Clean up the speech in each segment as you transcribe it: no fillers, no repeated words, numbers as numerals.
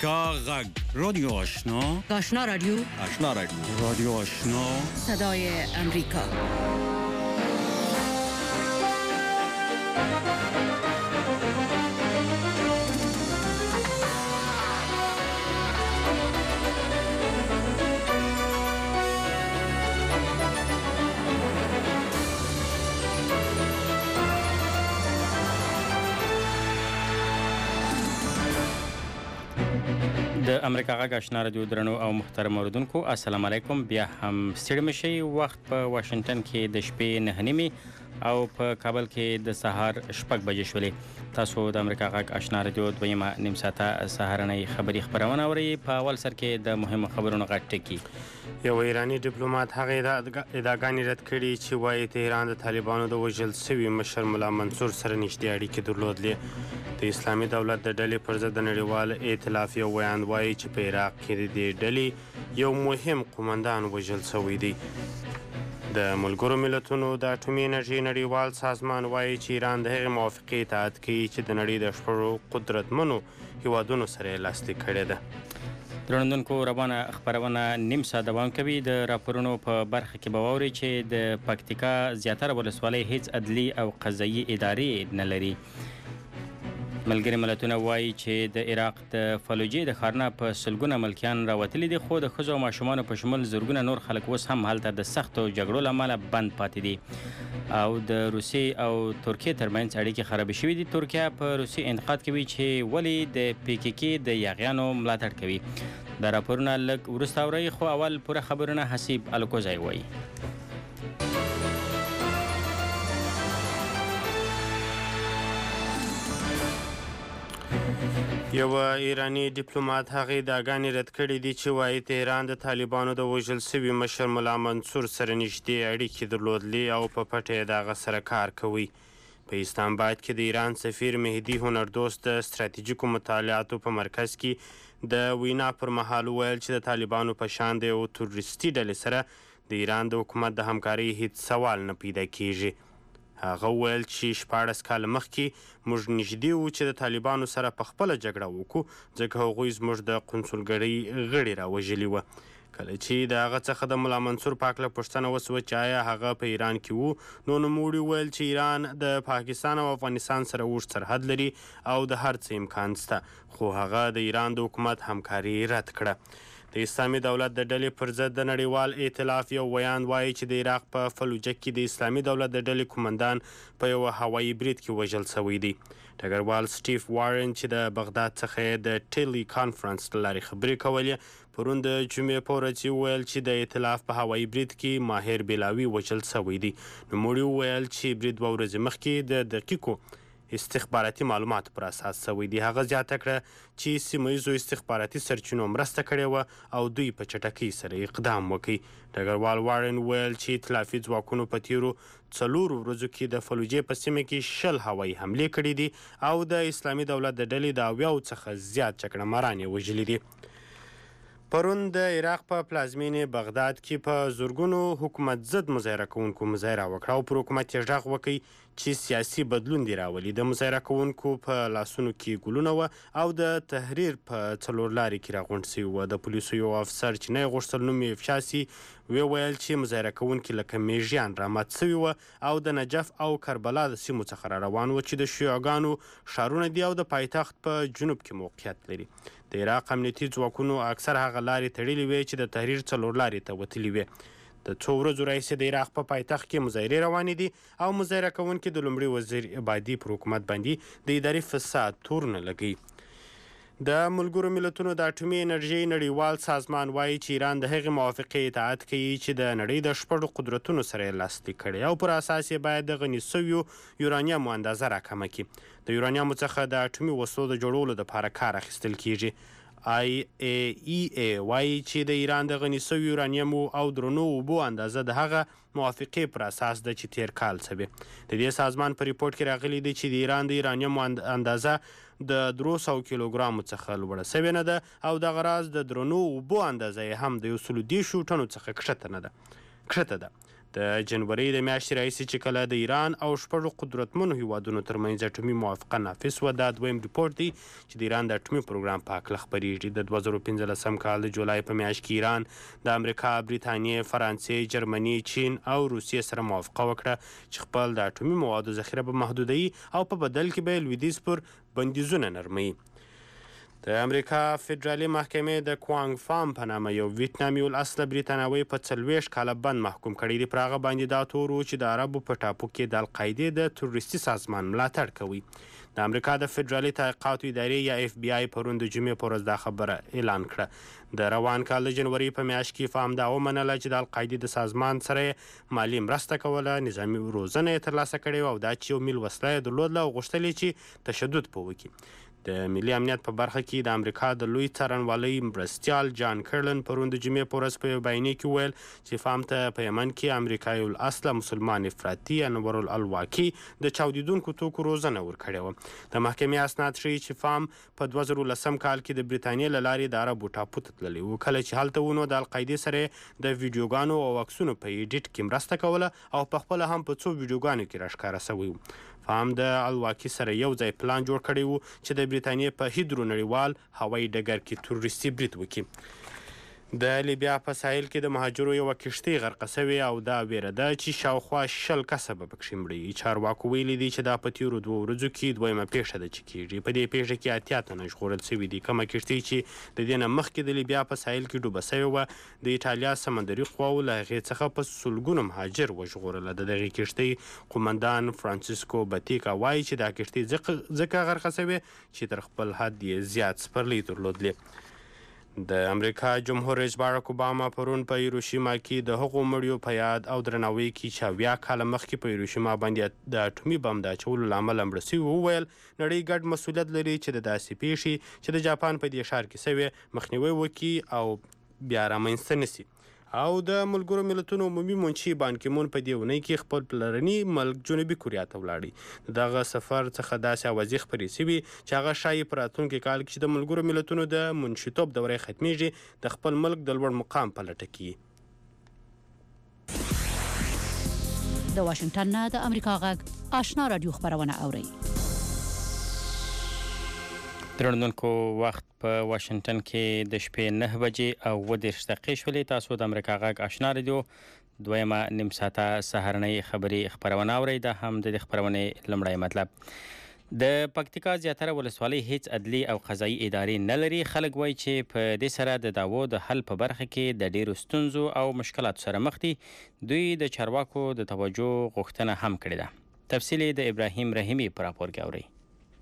امریکا غږ رادیو آشنا آشنا رادیو رادیو آشنا صدای امریکا. د امریکا غږ آشنا رادیو درنو او محترم اوریدونکو السلام علیکم. بیا هم ستړي مشئ. وخت په واشنگټن کې د شپې 9:30 او په کابل کې د سهار 6 بجې شولې. تاسو د امریکا غږ آشنا رادیو دویمه نیم ساعته سهارنۍ خبري خبرونه اورئ. په اول سر کې د مهمو خبرونو غږ ټکی. یو ایرانی ډیپلوماټ هغه ادعاګانې رد کړي چې وایي تهران د طالبانو د وژل شوي مشر ملا منصور سره نږدې اړیکې درلودلې. د اسلامي دولت د ډلې پر ضد د نړیوال ائتلاف یو ویاند وایي چې په عراق کې د دې ډلې یو مهم قومندان وژل شوی دی. د ملګرو ملتونو د اټومي انرژي نړیوال سازمان وایي چې ایران د هغې موافقې اطاعت کوي چې د نړۍ د شپږو قدرتمنو هیوادونو سره یې لاسلیک کړې ده. درنوونکو روانه خبرونه نیم ساعت دوام کوي. د راپورونو په برخه کې به واورئ چې د پکتیکا زیاتره ولسوالۍ هیڅ عدلي او قضایي ادارې نه لري. ملګري ملتونه وایي چې د عراق د فلوجې د ښارونه په سلګونه ملکیان راوتلي دي، خو د ښځو او ماشومانو په شمول زرګونه نور خلک اوس هم هلته د سختو جګړو له امله بند پاتې دي. او د روسیې او ترکیې ترمنځ اړیکې خرابې شوې دي. ترکیه په روسیې انتقاد کوي چې ولې د PKK د یاغیانو ملاتړ کوي. دا راپورونه لږ وروسته اورئ، خو اول پوره خبرونه حسیب الکوزی وایي. یو ایرانی ډیپلوماټ هغه ادعاګانې رد کړي دي چې وایي تهران د طالبانو د وژل شوي مشر ملا منصور سره نږدې اړیکې درلودلې او په پټه یې د هغه سره کار کوي. په اسلام آباد کې د ایران سفیر مهدي هنردوست د ستراتیژیکو مطالعاتو په مرکز کې د وینا پر مهال وویل چې د طالبانو په شان د یو تروریستي ډلې سره د ایران د حکومت د همکارۍ هیڅ سوال نه پیدا کیږي. هغه وویل چې 14 کاله مخکې موږ نږدې وو چې د طالبانو سره په خپله جګړه وکړو، ځکه هغوی زموږ د قونسلګرۍ غړي راوژلي وه. کله چې د هغه څخه د ملا منصور په هکله پوښتنه وسوه چې آیا هغه په ایران کې وو، نو نوموړي وویل چې ایران د پاکستان او افغانستان سره اوږد سرحد لري او د هر څه امکان شته، خو هغه د ایران د حکومت همکاري رد کړه. د اسلامي دولت د ډلې پر ضد د نړیوال ائتلاف یو ویاند وایي چې د عراق په فلوجه کې د اسلامي دولت د ډلې قومندان په یوه هوایي برید کې وژل شوی دی. ډګروال سټیف وارن چې د بغداد څخه د ټیلی کانفرنس له لارې خبرې کولې پرون د جمعې په ورځ وویل چې د ائتلاف په هوایي برید کې ماهر بلاوي وژل شوی دی. نوموړي وویل چې برید 2 ورځې مخکې د دقیقو استخباراتي معلوماتو پر اساس شوی دی. هغه زیاته کړه چې سیمه ییزو استخباراتي سرچینو مرسته کړې وه او دوی په چټکۍ سره اقدام وکړي. ډګروال وارن ویل چې ائتلافي ځواکونو په تیرو 4 ورځو کې د فلوجې په سیمه کې 10 هوایي حملې کړي دي او د اسلامي دولت د ډلې د 70 څخه زیات چکړه ماران یې وژلي دي. پرون د عراق په پلازمینې بغداد کې په زرګونو حکومت ضد مظاهره کوونکو مظاهره وکړه او پر حکومت یې غږ وکړ چې سیاسي بدلون دی راولي. د مظاهره کوونکو په لاسونو کې ګلونه وه او د تحریر په څلور لارې کې راغونډ شوي وه. د پولیسو یو افسر چې نه یې غوښتل نوم یې افشا سي وویل چې مظاهره کوونکي لکه میږیان رامات شوي وه او د نجف او کربلا د سیمو څخه را روان وه چې د شیعاګانو ښارونه دي او د پایتخت په جنوب کې موقعیت لري. د عراق امنیتي ځواکونو اکثر هغه لارې تړلې وې چې د تحریر 4 لارې ته وتلي وې. د 2 ورځو راهیسې د عراق په پایتخت کې مظاهرې روانې دي او مظاهره کوونکي د لومړي وزیر عبادي پر حکومت باندې د اداري فساد تورونه لګوي. د ملګرو ملتونو د اټومي انرژي نړیوال سازمان وایي چې ایران د هغې موافقې اطاعت کوي چې د نړۍ د 6 قدرتونو سره یې لاسلیک کړی او پر اساس یې باید د غني شویو یورانیمو اندازه راکمه کړي. د یورانیمو څخه د اټومي وسلو د جوړولو لپاره کار اخیستل کیږي. IAEA وایي چې د ایران د غني شویو یورانیمو او درنو اوبو اندازه د هغه موافقې پر اساس ده چې تیر کال شوې. د دې سازمان په ریپورټ کې راغلی دی چې د ایران د یورانیمو اندازه د 300 کیلوګرامو څخه لوړه شوې نه ده او دغه راز د درنو اوبو اندازه یې هم د 110 ټنو څخه کښته ده. د جنوري د میاشتې راهیسې چې کله د ایران او شپږو قدرتمنو هیوادونو ترمنځ اټومي موافقه نافذ شوه، دا دویم ریپورټ دی چې د ایران د اټومي پروګرام په هکله خپریږي. د 2015 کال د جولای په میاشت کې ایران د امریکا، بریتانیې، فرانسې، جرمني، چین او روسیې سره موافقه وکړه چې خپل د اټومي موادو ذخیره به محدودوي او په بدل کې به لویدیځ پر بندیزونه نرموي. د امریکا فدرالي محکمې د کوانګ فام په نامه یو ویتنامي الاصله بریتانوي په 40 کاله بند محکوم کړی دی. پر هغه باندې دا تور و چې د عربو په ټاپو کې د القاعدې د تروریستي سازمان ملاتړ کوي. د امریکا د فدرالي تحقیقاتو ادارې یا اف بی آی پرون د جمعې په ورځ دا خبره اعلان کړه. د روان کال د جنوري په میاشت کې فام دا ومنله چې د القاعدې د سازمان سره مالي مرسته کوله، نظامي روزنه یې ترلاسه کړې وه او دا چې یو میل وسله یې درلودله او غوښتل یې چې تشدد په وکړي. د ملي امنیت په برخه کې د امریکا د لوی څارنوالۍ مرستیال جان کرلن پرون د جمعې په ورځ په یو بیانیه کې وویل چې فام ته په یمن کې امریکایي الاصله مسلمان افراطي انور الواقي د چاودیدونکو توکو روزنه ورکړې وه. د محکمې اسناد ښیي چې فام په 2010 کال کې د بریتانیې له لارې د عربو ټاپو ته تللی و. کله چې هلته و نو د القاعدې سره د ویډیوګانو او عکسونو په ایډیټ کې مرسته کوله او په خپله هم په څو ویډیوګانو کې راښکاره سوی و. فام د الواقي سره یو ځای پلان جوړ کړی و چې د بریتانیې په هیدرو نړیوال هوایي ډګر کې تروریستي برید وکړي. د لیبیا په ساحل کې د مهاجرو یوه کښتۍ غرقه سوې او دا ویره ده چې شاوخوا 10 کسه به پکښې مړي. چارواکو ویلي دي چې دا په تیرو 2 ورځو کې دویمه پیښه ده چې کیږي. په دې پیښه کې 80 تنه ژغورل سوي دي. کومه کښتۍ چې د دې نه مخکې د لیبیا په ساحل کې ډوبه سوې وه، د ایټالیا سمندري قواو له هغې څخه په سلګونو مهاجر وژغورله. د دغې کښتۍ قومندان فرانسیسکو بتیکا وایي چې دا کښتۍ ځکه غرقه سوې چې تر خپل حد یې زیات سپرلۍ درلودلې. د امریکا جمهور رئیس باراک اوباما پرون په هیروشیما کې د هغو مړیو په یاد او درناوي کې چې 70 کاله مخکې په هیروشیما باندې د اټومي بم د اچولو له امله مړه سوي وویل نړۍ ګډ مسؤلیت لري چې د داسې پیښې چې د جاپان په دې ښار کې سوې مخنیوی وکړي او بیا رامنځته نسي. او د ملګرو ملتونو عمومي منشي بان کی مون په دې اونۍ کې خپل پلرني ملک جنوبي کوریا ته ولاړی. دغه سفر څخه داسې اوازې خپرې سوي چې هغه ښایي په راتلونکي کال کې چې د ملګرو ملتونو د منشیتوب دوره ختمیږي د خپل ملک د لوړ مقام په لټه کې. د واشنگټن نه د امریکا غږ آشنا رادیو خبرونه اوري. درنونکو وخت په واشنگټن کې د شپې 9 بجې او 10 دقیقې شولې. تاسو د امریکا غږ آشنا رادیو دویمه نیم ساعته سهارنۍ خبري خبرونه اورئ. دا هم د خبرونې لمړی مطلب. د پکتیکا زیاتره ولسوالۍ هیڅ عدلي او قضایي ادارې نه لري. خلک وایي چې په دې سره د دعوو د حل په برخه کې د ډیرو ستونزو او مشکلاتو سره مخ دي. دوی د چارواکو د توجه غوښتنه هم کړې ده. تفصیل د ابراهیم رحیمي په راپور کې اورئ.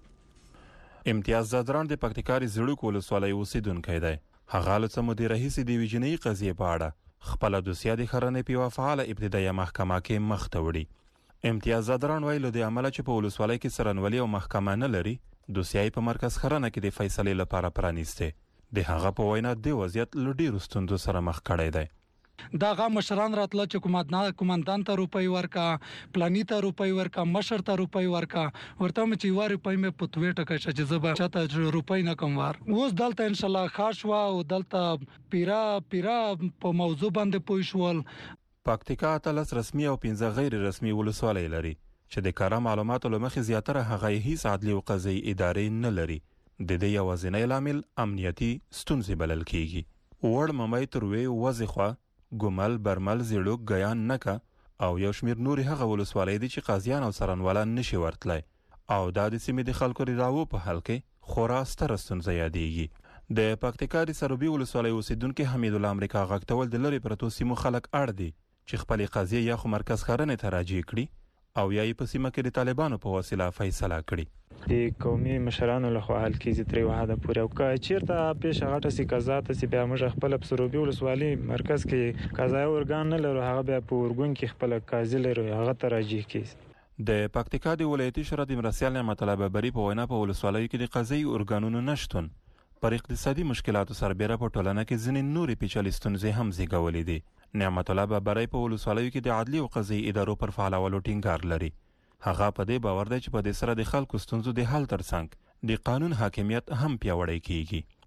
امتیاز زادران د پکتیکا زړوک ولسوالۍ اوسیدونکی دی. هغه له څه مودې راهیسې د یوې جنایي قضیې په اړه خپله دوسیه د ښرنې په یوه فعاله ابتدایه محکمه کې مخ ته وړي. امتیاز زادران وایي له دې امله چې په ولسوالۍ کې څارنوالي او محکمه نه لري، دوسیه یې په مرکز ښرنه کې د فیصلې لپاره پرانیستې. د هغه په وینا د وضعیت له ډېرو ستونزو سره مخ کړی دی. دا غا مشران راتله چې کومندان ته روپۍ ورکا، پلانی ته روپۍ ورکا، مشر ته روپۍ ورکا، ورته مې چې واره روپۍ مې په توې ټکه چې زبا چاته روپۍ نه کوم وار. اوس دلته ان شاء الله خاصوا او دلته پیرا په موضوع باندې پوي شول. پکتیکا 13 رسمي او 15 غیر رسمي ولسوالۍ لري چې د کاره معلوماتو لمخې زیاتره هغه هیڅ عدلي او قضایي ادارې نه لري. د دې یوازینی لامل امنیتي ستونزې بلل کیږي. وړ ممای تروي وځخوا ګومل، برمل، زیړوک، ګیان، نکه او یو شمیر نورې هغه ولسوالۍ دي چې قاضیان او څارنوالان نشي ورتلی او دا د سیمې د خلکو د دعوو په حل کې خورا ستره ستونزه یادېږي. د پکتیکا د سروبي ولسوالۍ اوسیدونکي حمید الله امریکا غږ ته ول د لرې پرتو سیمو خلک اړ دي چې خپلې قضیې یا خو مرکز ښرنې ته راجع کړي او یا یې په سیمه کې د طالبانو په وسیله فیصله کړي. د قومي مشرانو له خوا حل کیږي تر یوه حده پورې. او که چیرته پیښه غټه سي قضا ته سي بیا موږ خپل په سروبي ولسوالۍ مرکز کې قضایي ارګان نه لرو، هغه بیا په ورګون کې خپل قاضي لرو، هغه ته راجع کیږي. د پکتیکا د ولایتي شورا د مرستیال نعمت الله ببري په وینا په ولسوالیو کې د قضایي ارګانونو نشتون پر اقتصادي مشکلاتو سربیره په ټولنه کې ځینې نورې پیچلې ستونزې هم زیږولې دي. نعمت الله ببري په ولسوالیو کې د عدلي او قضایي ادارو پر فعالولو ټینګار لري. هغه په دې باور دی چې په دې سره د خلکو ستونزو د حل ترڅنګ د قانون حاکمیت هم پیاوړی کیږي.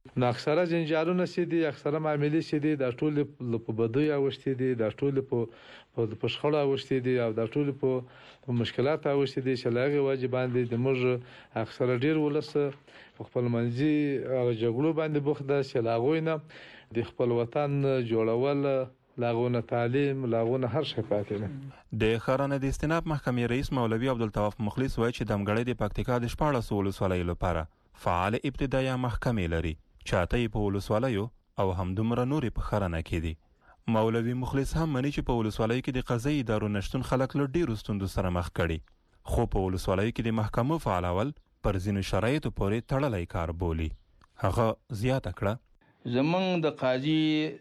نو اکثره جنجالونه چې دي اکثره معاملې چې دي د ټول په بدوي اوشتي دي د ټول په شخړه اوشتي دي او د ټول په مشکلات اوشتي دي چې لاغي واجبان دي د موږ اکثره ډیر ولس خپل منځي جګړو باندې بوخت ده چې لاغوینه د خپل وطن جوړول لاغونه تعلیم لاغونه هر شي پاتې نه د خارنه د استناب محکمې رئیس مولوي عبدالتواب مخلص وایي چې دمګړې د پکتیکا د 14 ولسوالۍ لپاره فعال ابتدایي محکمې لري چاته په ولسوالیو او همدومره نورې په خارنه کې دي مولوي مخلص هم مني چې په ولسوالیو کې د قضایي ادارو نشټون خلک له ډیرو ستونزو سره مخ کړي خو په ولسوالیو کې د محکمو فعالول پر ځینو شرایطو پورې تړلی کار بولي هغه زیاته کړه زمونږ د قاضي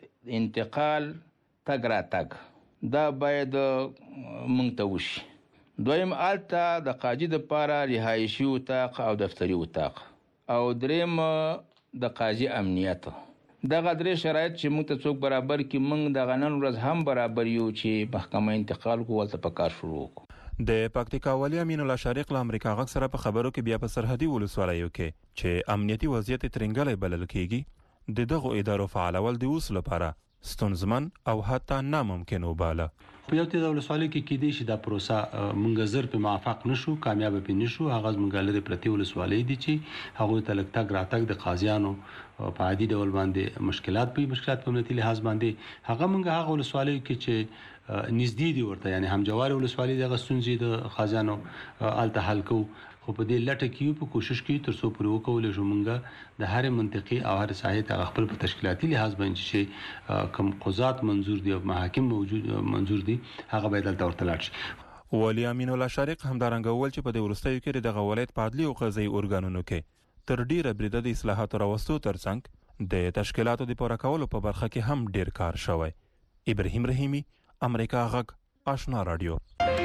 انتقال تګ راتګ دا باید مونږ ته وشي دویم آلته د قاضي دپاره رهایشي اتاق او دفتري اتاق او دریم د قاضي امنیت دغه درې شرایط چې مونږ ته څوک برابر کړي مونږ دغه نن ورځ هم برابر یو چې محکمه انتقال کو ولته په کار شروع وکړو د پکتیکا والی امین الله شارق له امریکا غږ سره په خبرو کې بیا په سرحدي ولسوالیو کې چې امنیتي وضعیت ترنګلی بلل کېږي د دغو ادارو فعالول د اوس لپاره ستونزمن او حتی ناممکن وباله په یو د ولسوالۍ کې کېدی شي دا پروسه مونږ زر په موافق نشو کامیاب به نشو هغه مونږ لري پرتی ولسوالۍ دي چې هغه ته لک تک راتک د قاضیانو په عادي ډول باندې مشکلات په امنیتي لحاظ باندې هغه مونږ هغه ولسوالۍ کې چې نږدې دي ورته یعنی همجوار ولسوالۍ د غستونځي د قاضیانو الته حل کو خو په دې لټه کې په کوشش کې تر څو پرې وکول شو مونږه د هر منطقي او هر ساحې ته خپل په تشکیلاتي لحاظ باندې چې کوم قضات منظور دي او محاکم موجود منظور دي هغه باید تل ورته لاړ شي ولی امین الله شارق همدارنګه ول چې په دې ورستیو کې د ولایت په عدلي او قضایي ارګانونو کې تر ډیره بریده د اصلاحاتو راوستو ترڅنګ د تشکیلاتو د پوره کولو په برخه کې هم ډیر کار شوی ابراهیم رحیمی امریکا غږ آشنا رادیو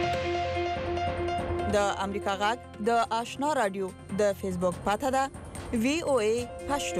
د امریکا غږ د آشنا رادیو د فیسبوک پاته ده VOA پښتو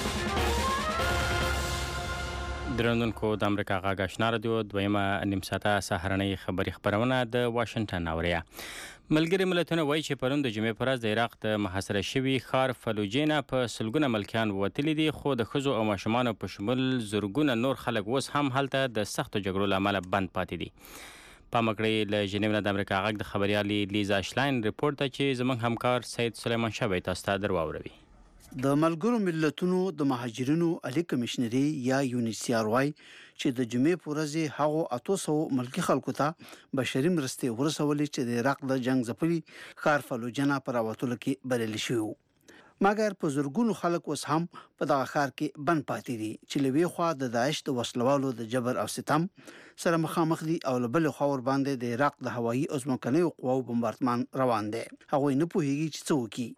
درنونکو د امریکا غږ آشنا رادیو دویمه نیم ساعته سهارنۍ خبری خبرونه د واشنگټن اوریا ملګری ملتونه وایي چې پرون د جمعې پر ورځ د عراق د محاصره شوي ښار فلوجینا په سلګونه ملکیان وتلي دي خو د ښځو او ماشومانو په شمول زرګونه نور خلک اوس هم هلته د سختو جګړو له امله بند پاتې دي پامکړی له ژنیو نه د امریکا غږ د خبريالي لیزا شلاین ریپورت چې زموږ همکار سید سلیمان شاه تاسو ته درواوروي د ملګرو ملتونو د مهاجرینو علی کمشنري یا یونیسیار وايي چې د جمعې په ورځ هغه 800 ملکی خلکو ته بشري مرستې ورسولې چې د عراق د جنگ ځپلي ښار فلوجنا پر راوتلو کې بلل شوی مګر په زورګونو خلک اوس هم په دغه ښار کې بند پاتې دي چې لوي خوا د داعش د وسلوالو د جبر او ستم سره مخامخ دي او بل خور باندې د عراق د هوایي او ځمکني قواو بمبارډمان روان دي هغه نه پوهیږي چې څه وکړي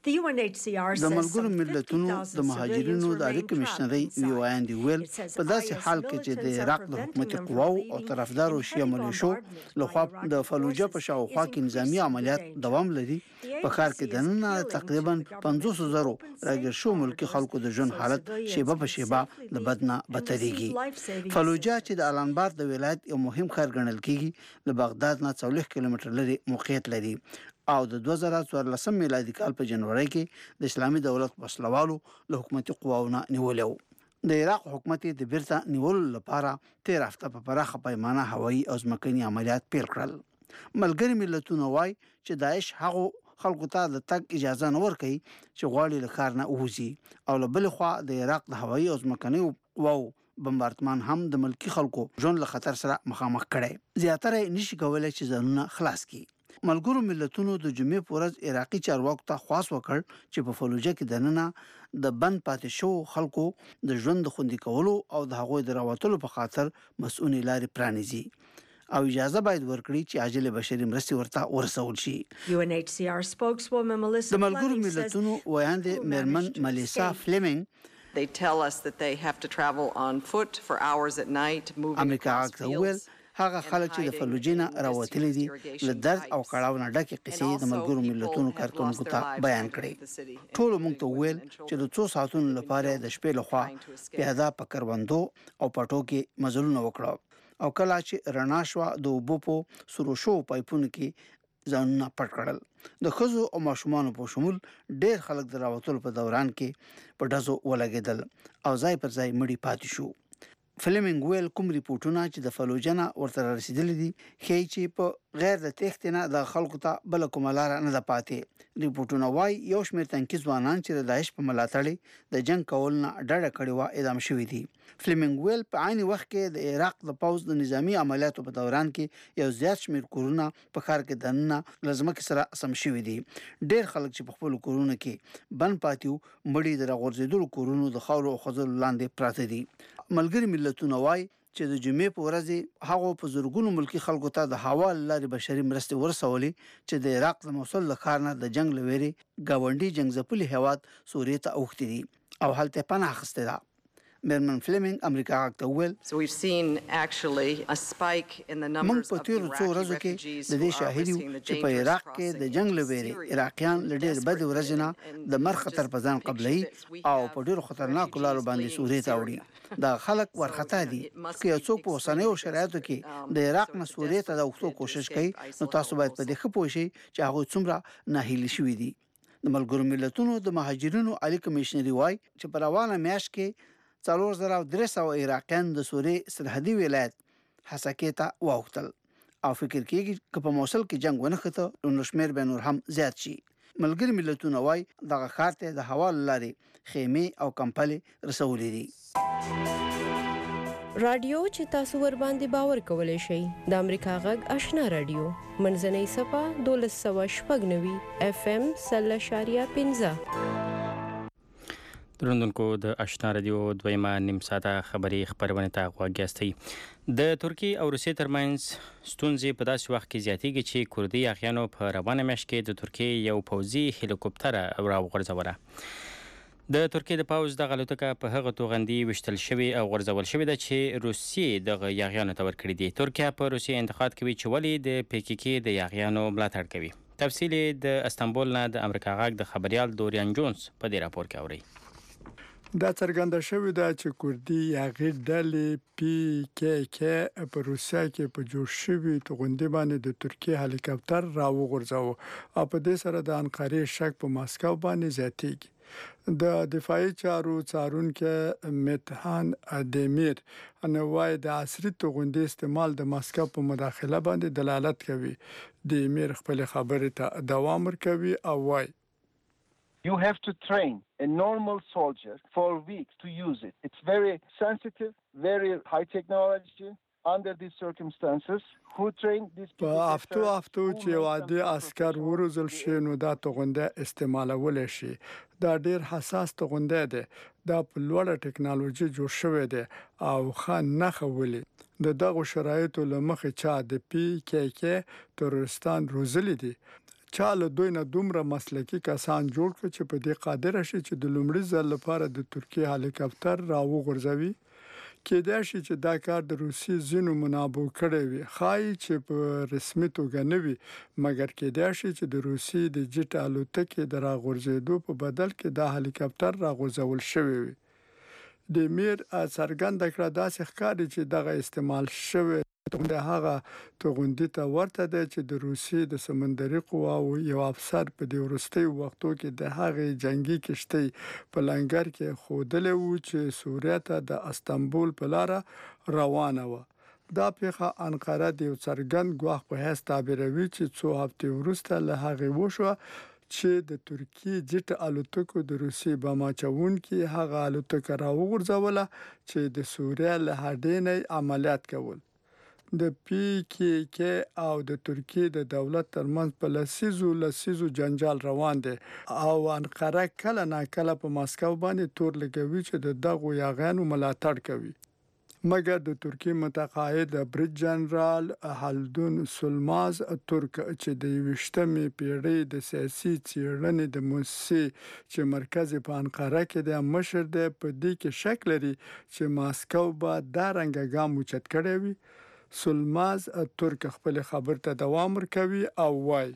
د ملګرو ملتونو د مهاجرینو د اړیکو کمشنري ویوان دی ویل په داسې حال کې چې د عراق د حکومت قواو او طرفدارو شیعه ملیشو لخوا د فلوجه په شاوخوا کې نظامی عملیات دوام لري په ښار کې د نن تقریبا 500,000 راګر شو ملکی خلکو د ژوند حالت شیبه په شیبه د بدنه بتريږي فلوجه چې د الانبار د ولایت یو مهم ښار ګڼل کیږي د بغداد نه 40 کیلومتر لري موقعیت لري او د 2014 میلادي کال په جنوري کې د اسلامي دولت وسلوالو له حکومتي قواوو نیولیو د عراق حکومت د بیرته نیولو لپاره 13 هفته په پراخه پیمانه هوایي او ځمکني عملیات پیل کړل ملګری ملتونه وايي چې داعش هغه خلکو ته د تګ اجازه نه ورکوي چې غواړي له ښار نه ووځي او له بل خوا د عراق د هوایي او ځمکني قواو بمبارډمان هم د ملکی خلکو ژوند له خطر سره مخامخ کړي زیاتره نشي کولای چې ځانونه خلاص کړي ملګرو ملتونو د جمعې په ورځ عراقي چارواکو ته خواست وکړ چې په فلوجه کې دننه د بند پاتې شو خلکو د ژوند خوندي کولو او د هغوی د راوتلو په خاطر مسؤل لارې پرانیزي او اجازه باید ورکړي چې عاجل بشري مرستې ورته ورسول شي UNHCR spokeswoman Melissa د ملګرو ملتونو ویاندې مېرمن ملیسا فلیمنګ They tell us that they have to travel on foot for hours at night moving across fields هغه خلک چې د فلوجینا راوتلي دي له درد او کړهو نه ډکه قصې د ملګرو ملتونو کارکونکو ته بیان کړي ټول موږ ته ویل چې د 2 ساعتونو لپاره د شپې لخوا پیاده په کروندو او پټو کې مزلونه وکړو او کله چې رڼا شو د وبو په سروشو پایپونو کې ځانونه پټ کړل. د ښځو او ماشومانو په شمول ډېر خلک د راوتلو په دوران کې په ډزو ولګېدل او ځای پر ځای مړي پاتې شو. فلیمنګ ویل کوم ریپورتونه چې د فلوجه نه ورته رسیدلي دي ښیي چې په غیر د تېښتې نه د خلکو ته بله کومه لاره نه ده پاتې. ریپورتونه وایي یو شمېر تنکي ځوانان چې د داعش په ملاتړ د جنګ کول نه ډډه کړې وه اعدام شوي دي. فلیمنګ ویل په عین وخت کې د عراق د پوځ د نظامی عملیاتو په دوران کې یو زیات شمېر کورونه په ښار کې دننه له ځمکې سره سم شوي دي. ډېر خلک چې په خپلو کورونو کې بند پاتې وو مړي د راغورځېدلو کورونو د خاورو او خځلو لاندې پراته دي. ملګري ملتونه وایي چې د جمعې په ورځ هغه په زورګونو ملکی خلکو ته د هوا لارې بشري مرستې ورسولې چې د عراق د موصل له ښار نه د جنگ لويري گاونډي جنگ ځپلي هواد سوریې ته اوښتي دي او هلته پناه اخیستې ده. میرمن فلیمنګ امریکا غاکته ویل موږ په تیرو څو ورځو کې د دې شاهد یو چې په عراق کې د جنگ لويري عراقیان له ډېر بد ورځې نه د مر خطر په ځان قبلوي او په ډېرو خطرناکو لارو باندې سوریې ته وړي. دا خلک ورخطا دي که یو څوک په اوسنیو شرایطو کې د عراق نه سوریې ته د اوښتو کوشش کوي نو تاسو باید په دې ښه پوه شئ چې هغوی څومره ناهیلي شوي دي. د ملګرو ملتونو د مهاجرینو عالي کمیشنري وایي چې په روانه میاشت کې 4300 عراقیان د سوریې سرحدي ولایت حسکې ته واوښتل او فکر کېږي که په موصل کې جنگ ونښته نو شمېر به نور هم زیات شي. ملګري ملتونه وایي دغه ښار ته د هوا له لارې خیمې او کمپلې رسولې دي. رادیو چې تاسو ور باندې باور کولای شئ د امریکا غږ آشنا رادیو منځنۍ صفه 1290 FM 0.15. درنونکو د آشنا رادیو دویمه نیم ساعته خبري خبرونه ته غواګیاستئ. د ترکیې او روسیې ترمنځ ستونزې په داسې وخت کې زیاتېږي چې کوردي یاغیانو په روانه میاشت کې د ترکیې یو پوځي هلیکوپټر راوغورځوله. د ترکیې د پوځ دغه الوتکه په هغه توغندي وشتل شوې او غورځول شوې ده چې روسیې دغه یاغیانو ته ورکړي دي. ترکیه په روسیې انتقاد کوي چې ولې د PKK د یاغیانو ملاتړ کوي. تفصیل د استانبول نه د امریکا غږ د خبريال دوریان جونز په دې راپور کې اوري. دا څرګنده شوې ده چې کوردي یاغي ډلې PKK په روسیا کې په جوړ شوي توغندي باندې د ترکیې هلیکاپټر راوغورځاوه او په دې سره د انقرې شک په ماسکو باندې زیاتېږي. د دفاعي چارو څارونکو متحان ادمیر انوای د عصري توغندي استعمال د ماسکو په مداخله باندې دلالت کوي. د امیر خپل خبرې ته دوام ورکوي او وايي You have to train a normal soldier for weeks to use it. It's very sensitive, very high technology under these circumstances. Who train these people? په افتو چې وادي عسكر ورزل شي نو دا توغنده استعمالول شي. دا ډیر حساس توغنده ده. دا په لوړه ټکنالوژي جوړ شوی دی او خان نه خولي. د دغه شرایطو لمخې چا د PKK تروریستان روزلي دي. چاله دوی نه دومره مسلکی کسان جوړ کړ چې په دې قادر شي چې د لومړي ځل لپاره د ترکیې هلیکاپټر راوغورځوي. کېدای شي چې دا کار د روسي ځینو منابعو کړی وي. خای چې په رسمي توګه نه وي مګر کېدای شي چې د روسي د جټ الوتکې د راغورځېدو په بدل کې دا هلیکاپټر راغورځول شوی وي. د میر څرګنده کړه داسې ښکاري چې دغه استعمال شوی د هغه توغندي ته ورته ده چې د روسي د سمندري قواو یو افسر په دې وروستي وختو کې د هغه جنگي کشتۍ په لنګر کې خودلې وو چې سوریه ته د استانبول په لار روانه و. دا پیښه انقره د یو څرګند ګواښ په حیث تعبیروي چې څو هفتې وروسته له هغې وشوه چې د ترکیې جټ الوتکو د روسي بم اچونکي هغه الوتکه راوغورځوله چې د سوریه له هډې نه عملیات کول. د PKK او د ترکیې د دولت ترمنځ په لسیزو جنجال روان دی او انقره کله ناکله په ماسکو باندې تور لګوي چې د دغو یاغیانو ملاتړ کوي. مګر د ترکیې متقاعد برید جنرال هالدون سولماز ترک چې د 20مې پیړۍ د سیاسي څېړنې د مؤسسې چې مرکز په انقره کې د مشر دی په دې کې شک لري چې ماسکو به دا رنګه ګام اوچت کړی وي. سولماز ترک خپل خبر ته دوام ورکوي او وايي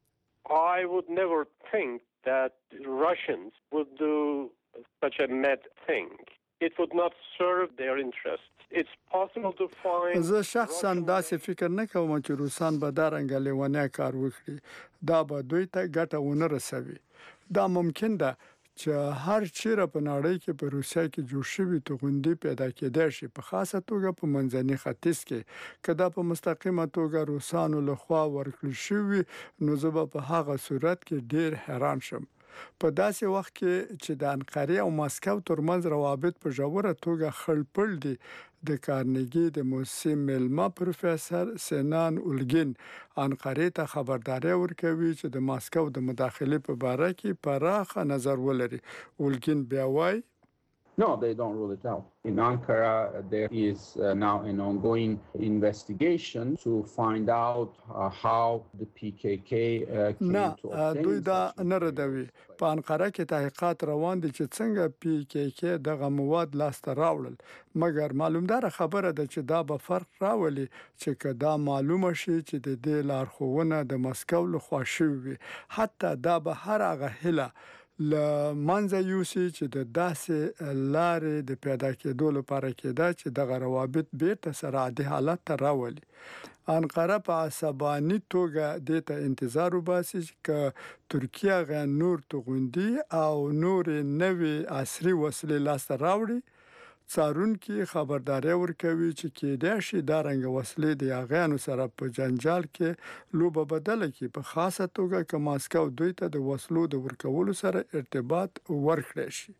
I would never think that Russians would do such a mad thing. it would not serve their interests. It's possible to find. زه شخصا داسې فکر نه کوم چې روسان به دا رنګ لیوانه کار وکړي دا به دوی ته ګټه ونه رسوي دا ممکن ده چې هر چیرې په نړۍ کې په روسیا کې جوړ شوی توغندي پیدا کېدای شي په خاصه توګه په منځني ختیځ کې کدا په مستقیمه توګه روسانو له خوا ورکړل شوی نو زه به په هغه صورت کې ډیر حیران شم په داسې وخت کې چې د انقره او ماسکو ترمنځ روابط په ژوره توګه خړپړ دي د کارنګي د موسم ملما پروفیسور سنان اولګین انقره ته خبرداري ورکوي چې د ماسکو د مداخله په باره کې پراخه نظر ولري اولګین بیا وایي No, they don't rule it out. In Ankara, there is now an ongoing investigation to find out how the PKK came to obtain دوی دا نه ردوي په انقره کې تحقیقات روان دي چې څنګه PKK دغه مواد لاسته راوړل مګر معلومدار خبره ده چې دا به فرق راولي چې کدا معلومه شي چې د دې لارښوونه د مسکو لخوا شوی حتی دا به هر هغه هله لمنځه یوسي چې د داسې لارې د پیدا کېدو لپاره کېده چې دغه روابط بیرته سره عادي حالت ته راولي انقره په عصباني توګه د ته انتظار وباسي چې ترکیه غ نور توغندي او نور نوې عصري وسلې لاسته راوړي څارونکي خبرداري ورکوي چې کېدای شي دا رنګ وسلې د یاغیانو سره په جنجال کې لوبه بدله کړي په خاصه توګه چې ماسکو دوی ته د وسلو د ورکولو سره ارتباط ورکړي شي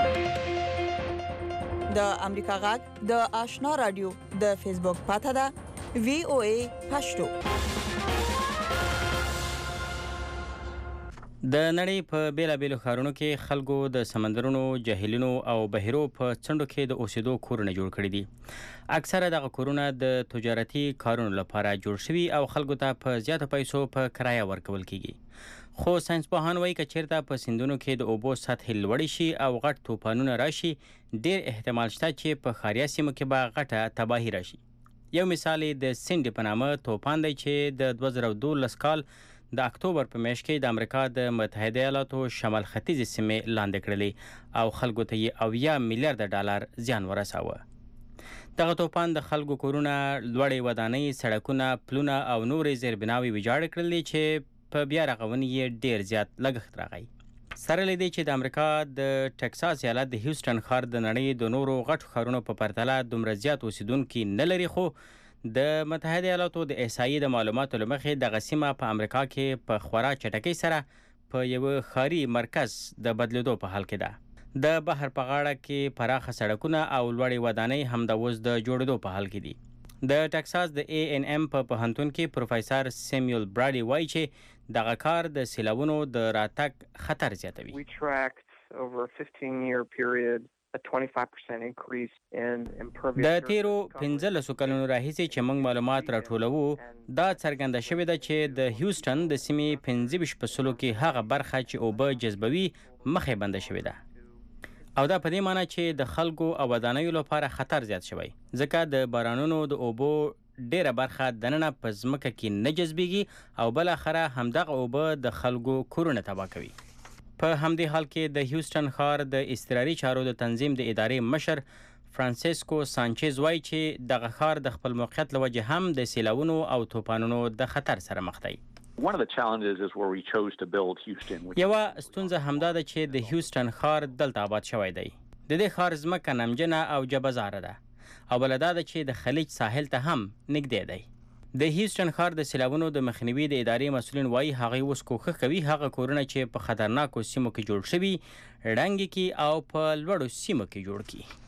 د امریکا غږ د آشنا رادیو د فیسبوک پاته ده VOA پښتو د نړۍ په بیلابېلو ښارونو کې خلکو د سمندرونو جهیلونو او بحیرو په څنډو کې د اوسېدو کورونه جوړ کړي دي اکثره دغه کورونه د تجارتي کارونو لپاره جوړ شوي او خلکو ته په زیاتو پیسو په کرایه ورکول کیږي خو ساينسپوهان وایي که چیرته په سیندونو کې د اوبو سطح لوړې شي او غټ طوفانونه راشي ډیر احتمال شته چې په ښاریا سیمو کې به غټه تباهي راشي یو مثال د سینډي په نامه طوفان دی چې د 2012 کال د اکتوبر په میاشت کې د امریکا د متحده ایالاتو شمال ختیځ سیمې لاندې کړلې او خلکو ته یې 80 میلیارډ ډالر زیان ورساوه دغه طوفان د خلکو کورونه لوړې ودانۍ سړکونه پلونه او نورې زیربناوې ویجاړ کړلې چې په بیا رغونې یې ډیر زیات لګښت راغی سره لیدي چې د امریکا د ټکساس ایالت د هیوستن ښار د نړۍ د نورو غټو ښارونو په پرتله دومره زیات اوسیدونکي نه لري خو د متحده ایالاتو د احصایې د معلوماتو له مخې دغه سیمه په امریکا کې په خورا چټکۍ سره په یو ښاري مرکز د بدلیدو په حال کې ده د بحر په غاړه کې پراخه سړکونه او لوړې ودانۍ هم د اوس د جوړېدو په حال کې دي د ټکساس د A&M په پوهنتون کې پروفیسور سیمیول براډي وایي چې دغه کار د سیلابونو د راتګ خطر زیاتوي We tracked over a 15-year period a 25% increase in impervious د تیرو 15 کلونو راهیسې چې موږ معلومات راټولوو دا څرګنده شوې ده چې د هیوستن د سیمې 15% کې هغه برخه چې اوبه جذبوي مخې بنده شوې ده او دا په دې معنی چې د خلکو او ودانیو لپاره خطر زیات شوی ځکه د بارانونو د اوبو ډیره برخه دننه په ځمکه کې نه جذبېږي او بل اخره همدغه اوبه د خلکو کورونه تباه کوي په همدې حال کې د هیوستن ښار د اضطراري چارو د تنظیم د ادارې مشر فرانسیسکو سانچز وایي چې دغه ښار د خپل موقعیت له وجې هم د سیلاونو او طوفانونو د خطر سره مخ دی One of the challenges is where we chose to build Houston. یوه ستونزه همدا ده چې د هیوستن ښار دلته آباد شوی دی د دې ښار ځمکه نمجنه او جبهزاره ده او بله دا ده چې د خلیج ساحل ته هم نږدې دی د هیوستن ښار د سیلابونو د مخنیوي د ادارې مسؤلین وایي هغوی اوس کوښښ کوي هغه کورونه چې په خطرناکو سیمو کې جوړ شوي ړنګې کړي او په لوړو سیمو کې جوړ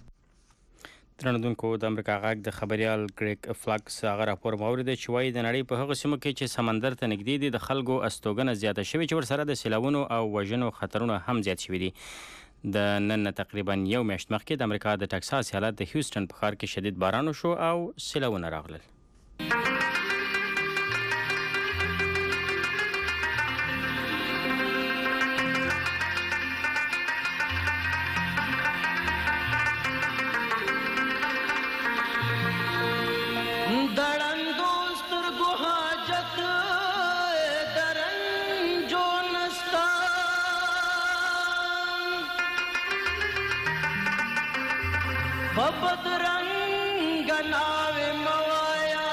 کړي درنودونکو د امریکا غږ د خبریال ګریګ فلاکس هغه راپور مو اورېده چې وایي د نړۍ په هغو سیمو کې چې سمندر ته نږدې دي د خلکو استوګنه زیاته شوې چې ورسره د سیلابونو او وژنو خطرونه هم زیات شوي دي د نن تقریبا یو میاشت مخکې د امریکا د ټکساس ایالت د هیوستن په ښار کې شدید باران وشو او سیلابونه راغلل په بدرنګ ناوې موایا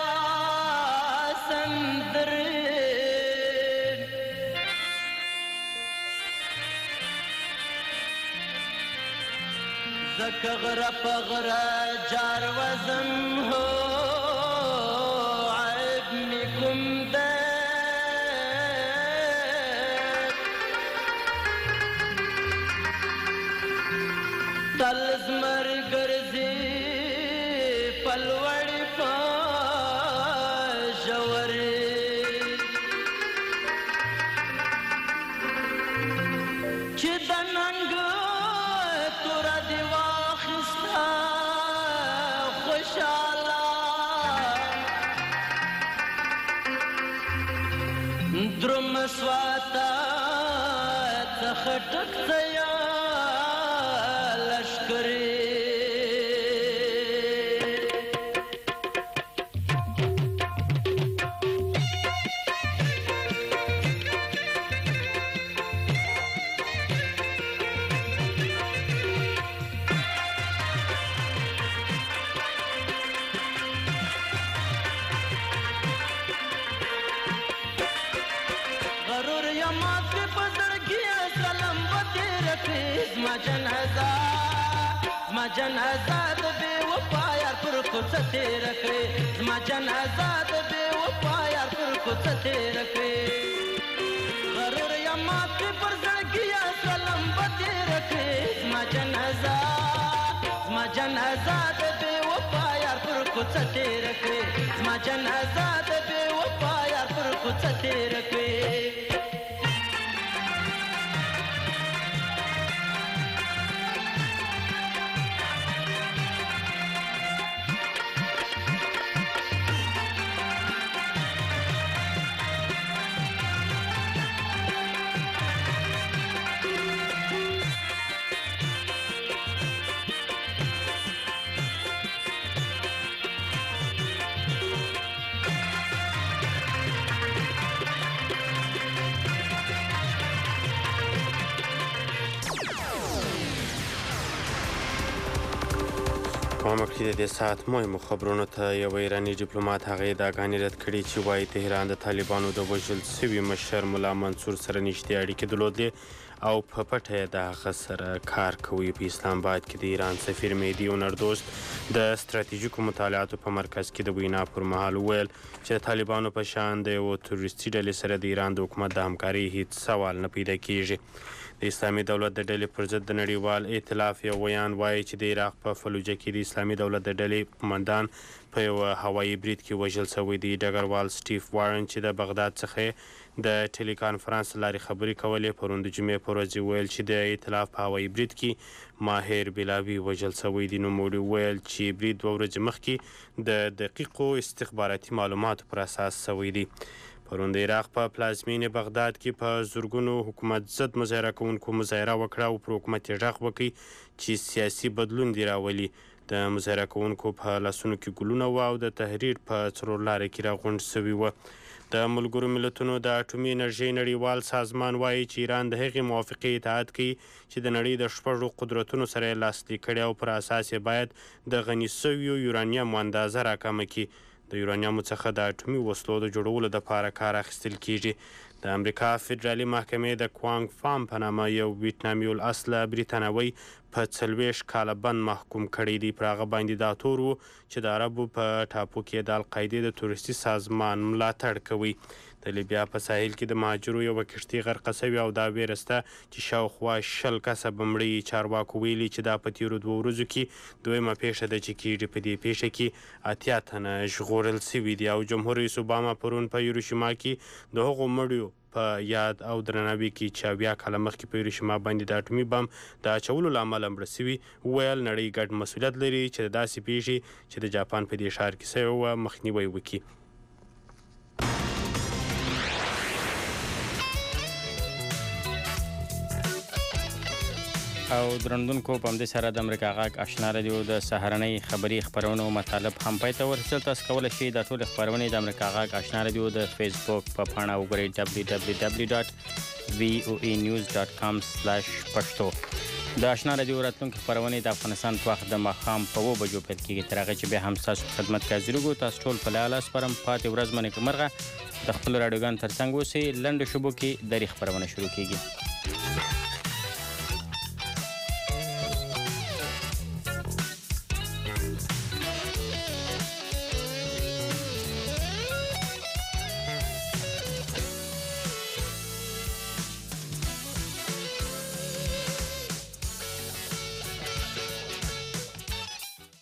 سندرې زکه غره په غره جار وزم هو عیب می کوم ده تل زمر ګرځي پلوړې په ژورې چې د ننګ توره دې واخیسته خوشحاله دروم سواته څخه ټک ته یا لشکرې زما جنازه د بې وفا یار پر کوڅه تېره کړې زما جنازه د بې وفا یار پر کوڅه تېره کړې غرور یما پرې پر زړګي یا سلم به تېره کړې زما جنازه د بې وفا یار پر کوڅه تېره کړې زما جنازه د بې وفا یار پر کوڅه تېره کړې مخکې د دې ساعت مهمو خبرونو ته یو ایراني ډیپلوماټ هغه ادعاګانې رد کړي چې وایي تهران د طالبانو د وژل سوي مشر ملا منصور سره نږدې اړیکې درلودې او په پټه یې د هغه سره کار کوي. په اسلام آباد کې د ایران سفیر مهدي هنردوست د ستراتیژیکو مطالعاتو په مرکز کې د وینا پر مهال وویل چې د طالبانو په شان د یو تروریستي ډلې سره د ایران د حکومت د همکارۍ هیڅ سوال نه پیدا کیږي. د اسلامي دولت د ډلې پر ضد د نړیوال ائتلاف یو ویان وایي چې د عراق په فلوجه کې د اسلامي دولت د ډلې قمندان په یو هوایي برید کې وژل شوی دی. ډګروال سټیف وارن چې د بغداد څخه د ټیلی کانفرنس لارې خبرې کولې پرون د جمعې په ورځ ویل چې د ائتلاف په هوایي برید کې ماهر بلاوي وژل شوی دی. نوموړي وویل چې برید 2 ورځې مخکې د دقیقو استخباراتي معلوماتو پر اساس شوی دی. پرون د عراق په پلازمینې بغداد کې په زرګونو حکومت ضد مظاهره کوونکو مظاهره وکړه او پر حکومت یې غږ وکړ چې سیاسي بدلون دې راولي. د مظاهره کوونکو په لاسونو کې ګلونه وو او د تحریر په څلورلارې کې راغونډ شوي وو. د ملګرو ملتونو د اټومي انرژۍ نړیوال سازمان وایي چې ایران د هغې موافقې اطاعت کوي چې د نړۍ د 6 قدرتونو سره یې لاسلیک کړی او پر اساس یې باید د غني شویو یورانیم اندازه راکمه کړي. د یورانیمو څخه د اټومي وسلو د جوړولو لپاره کار اخیستل کیږي. د امریکا فدرالي محکمې د کوانګ فام په نامه یو ویتنامي الاصله بریتانوی په 40 کاله بند محکوم کړی دی. پر هغه باندې دا تور و چې د عربو په ټاپو کې د القاعدې د تروریستي سازمان ملاتړ کوي. د لیبیا په ساحل کې د مهاجرو یوه کښتۍ غرقه شوې او دا ویره شته چې شاوخوا 20 کسه به مړي. چارواکو ویلي چې دا په تیرو 2 ورځو کې دویمه پیښه ده چې کیږي. په دې پیښه کې 80 تنه ژغورل شوي دي او جمهور رئیس اوباما پرون په هیروشیما کې د هغو مړیو په یاد او درناوي کې چې 70 کاله مخکې په هیروشیما باندې د اټومي بم د اچولو له امله مړه شوي وویل نړۍ ګډ مسؤلیت لري چې داسې پیښې چې د جاپان په دې ښار کې شوې وه مخنیوی وکړي. او درندونکو په همدې سره د امریکا غږ آشنا رادیو د سهارنۍ خبري خبرونو مطالب هم پای ته ورسېدل. تاسو کولی شئ دا ټولې خبرونې د امریکا غږ آشنا رادیو د فیسبوک په پاڼه وګورئ www.voanews.com/پښتو. د آشنا رادیو راتلونکي خپرونې د افغانستان په وخت د ماښام په 7 بجو پیل کېږي. تر هغې چې بیا هم ستاسو په خدمت کې حاضرېږو. تاسو ټول په لاله سپارم. پاتې ورځ مو نیکمرغه. د خپلو راډیوګانو تر څنګ اوسئ. لنډو شبو کې دري خپرونه شروع کېږي.